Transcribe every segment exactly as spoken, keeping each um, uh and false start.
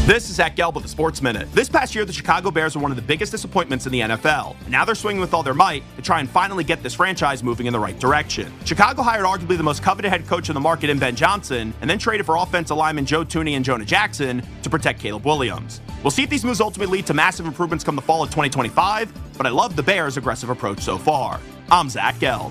This is Zach Gelb with the Sports Minute. This past year, the Chicago Bears were one of the biggest disappointments in the N F L. And now they're swinging with all their might to try and finally get this franchise moving in the right direction. Chicago hired arguably the most coveted head coach in the market in Ben Johnson, and then traded for offensive linemen Joe Thuney and Jonah Jackson to protect Caleb Williams. We'll see if these moves ultimately lead to massive improvements come the fall of twenty twenty-five, but I love the Bears' aggressive approach so far. I'm Zach Gelb.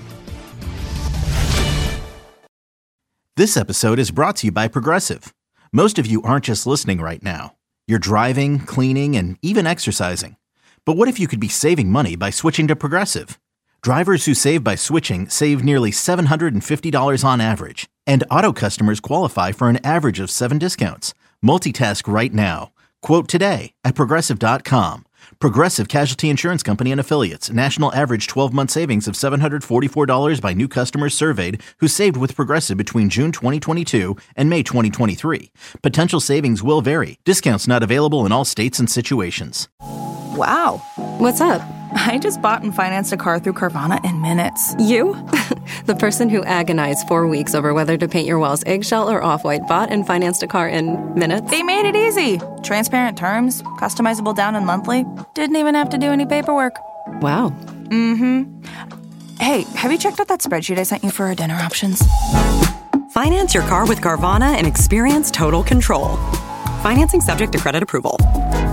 This episode is brought to you by Progressive. Most of you aren't just listening right now. You're driving, cleaning, and even exercising. But what if you could be saving money by switching to Progressive? Drivers who save by switching save nearly seven hundred fifty dollars on average. And auto customers qualify for an average of seven discounts. Multitask right now. Quote today at Progressive dot com. Progressive Casualty Insurance Company and Affiliates. National average twelve-month savings of seven hundred forty-four dollars by new customers surveyed who saved with Progressive between June twenty twenty-two and May twenty twenty-three. Potential savings will vary. Discounts not available in all states and situations. Wow. What's up? I just bought and financed a car through Carvana in minutes. You? The person who agonized four weeks over whether to paint your walls eggshell or off-white bought and financed a car in minutes? They made it easy. Transparent terms, customizable down and monthly. Didn't even have to do any paperwork. Wow. Mm-hmm. Hey, have you checked out that spreadsheet I sent you for our dinner options? Finance your car with Carvana and experience total control. Financing subject to credit approval.